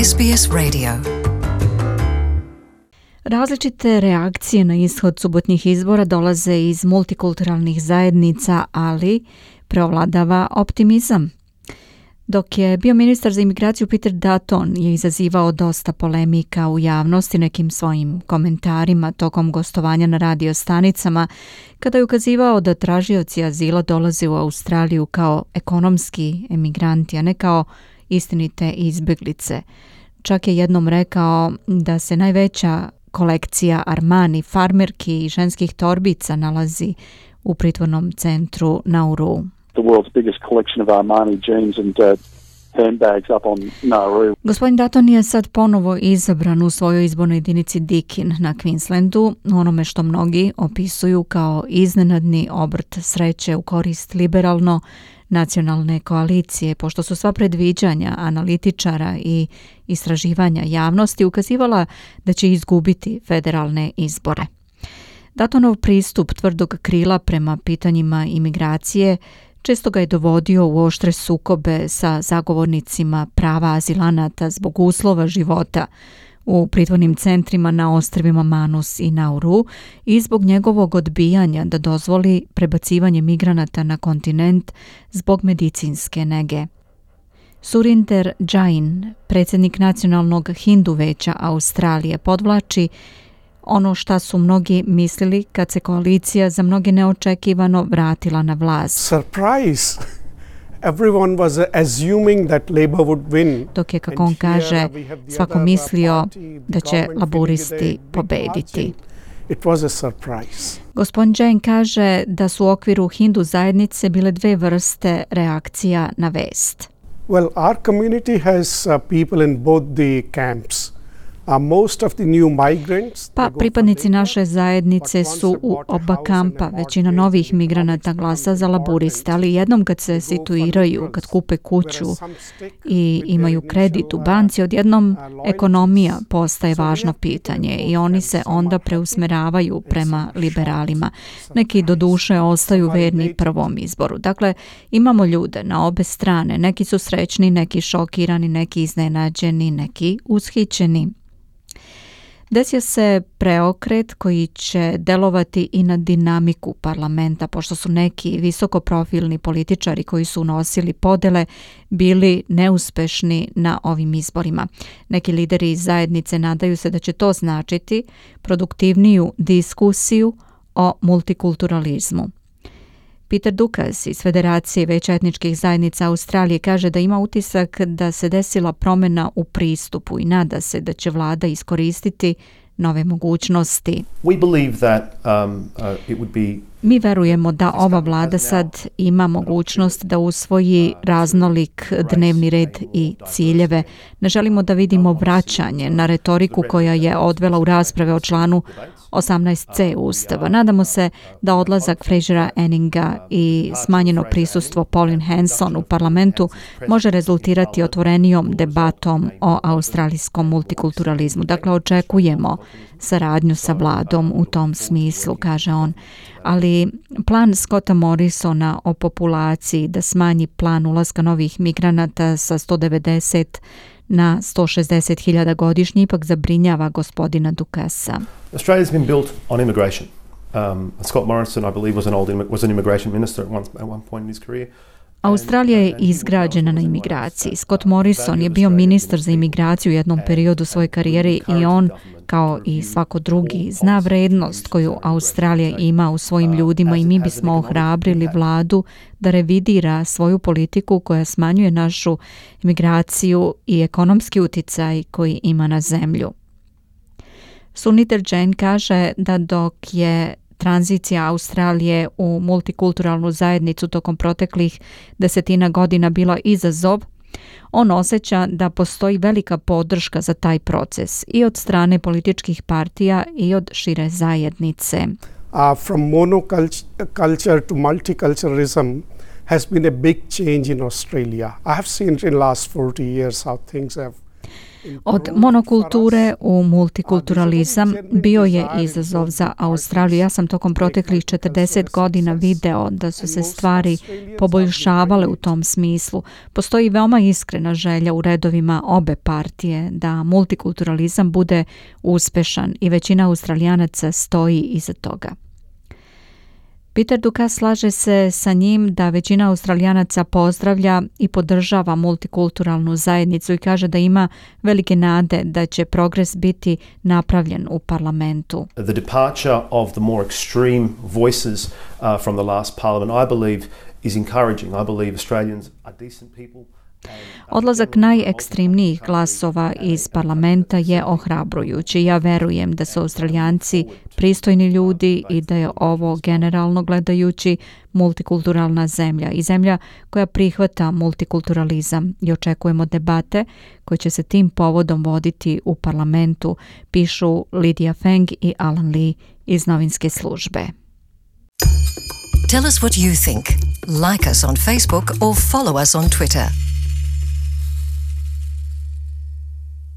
SBS Radio. Različite reakcije na ishod subotnjih izbora dolaze iz multikulturalnih zajednica, ali preovladava optimizam. Dok je bio ministar za imigraciju Peter Dutton je izazivao dosta polemika u javnosti nekim svojim komentarima tokom gostovanja na radio stanicama, kada je ukazivao da tražioci azila dolaze u Australiju kao ekonomski emigranti, a ne kao istinite izbjeglice. Čak je jednom rekao da se najveća kolekcija Armani, farmerki i ženskih torbica nalazi u pritvornom centru Nauru. The world's biggest collection of Armani jeans and handbags up on Nauru. Gospodin Dutton je sad ponovo izabran u svojoj izbornoj jedinici Deakin na Queenslandu, onome što mnogi opisuju kao iznenadni obrt sreće u korist liberalno nacionalne koalicije, pošto su sva predviđanja analitičara i istraživanja javnosti ukazivala da će izgubiti federalne izbore. Duttonov pristup tvrdog krila prema pitanjima imigracije često ga je dovodio u oštre sukobe sa zagovornicima prava azilanata zbog uslova života u pritvornim centrima na ostrvima Manus i Nauru i zbog njegovog odbijanja da dozvoli prebacivanje migranata na kontinent zbog medicinske nege. Surinder Jain, predsjednik Nacionalnog Hindu veća Australije, podvlači ono šta su mnogi mislili kad se koalicija za mnoge neočekivano vratila na vlast. Surprise! Everyone was assuming that Labour would win. Dok je, kako on kaže, svako mislio da će laburisti pobediti. It was a surprise. Gospodin Jain kaže da su u okviru Hindu zajednice bile dve vrste reakcija na vest. Well, our community has people in both the camps. Most of the new migrants, pripadnici naše zajednice su u oba kampa. Većina novih migranata glasa za laburiste, ali jednom kad se situiraju, kad kupe kuću i imaju kredit u banci, odjednom ekonomija postaje važno pitanje i oni se onda preusmeravaju prema liberalima. Neki doduše ostaju verni prvom izboru. Dakle, imamo ljude na obe strane. Neki su srećni, neki šokirani, neki iznenađeni, neki ushićeni. Desio se preokret koji će delovati i na dinamiku parlamenta, pošto su neki visokoprofilni političari koji su unosili podele bili neuspešni na ovim izborima. Neki lideri iz zajednice nadaju se da će to značiti produktivniju diskusiju o multikulturalizmu. Peter Dukas iz Federacije veća etničkih zajednica Australije kaže da ima utisak da se desila promjena u pristupu i nada se da će vlada iskoristiti nove mogućnosti. Mi verujemo da ova vlada sad ima mogućnost da usvoji raznolik dnevni red i ciljeve. Ne želimo da vidimo vraćanje na retoriku koja je odvela u rasprave o članu 18c Ustava. Nadamo se da odlazak Frasera Anninga i smanjeno prisustvo Pauline Hanson u parlamentu može rezultirati otvorenijom debatom o australijskom multikulturalizmu. Dakle, očekujemo saradnju sa vladom u tom smislu, kaže on. Ali plan Scotta Morrisona o populaciji da smanji plan ulaska novih migranata sa 190 na 160.000 godišnje ipak zabrinjava gospodina Dukasa. Australia's been built on immigration. Scott Morrison, I believe, was an immigration minister at one point in his career. Australija je izgrađena na imigraciji. Scott Morrison je bio ministar za imigraciju u jednom periodu svoje karijere i on, kao i svako drugi, zna vrednost koju Australija ima u svojim ljudima i mi bismo ohrabrili vladu da revidira svoju politiku koja smanjuje našu imigraciju i ekonomski uticaj koji ima na zemlju. Surinder Jain kaže da dok je tranzicija Australije u multikulturalnu zajednicu tokom proteklih 10 godina bila izazov, on osjeća da postoji velika podrška za taj proces i od strane političkih partija i od šire zajednice. From monoculture to multiculturalism has been a big change in Australia. I have seen in last 40 years how things have Od monokulture u multikulturalizam bio je izazov za Australiju. Ja sam tokom proteklih 40 godina video da su se stvari poboljšavale u tom smislu. Postoji veoma iskrena želja u redovima obe partije da multikulturalizam bude uspešan i većina Australijanaca stoji iza toga. Peter Dukas slaže se sa njim da većina Australijanaca pozdravlja i podržava multikulturalnu zajednicu i kaže da ima velike nade da će progres biti napravljen u parlamentu. The departure of the more extreme voices from the last parliament, I believe, is encouraging. I believe Australians are decent people. Odlazak najekstremnijih glasova iz parlamenta je ohrabrujući. Ja verujem da su Australijanci pristojni ljudi i da je ovo generalno gledajući multikulturalna zemlja i zemlja koja prihvata multikulturalizam i očekujemo debate koje će se tim povodom voditi u parlamentu, pišu Lydia Feng i Alan Lee iz novinske službe. Tell us what you think. Like us on Facebook or follow us on Twitter.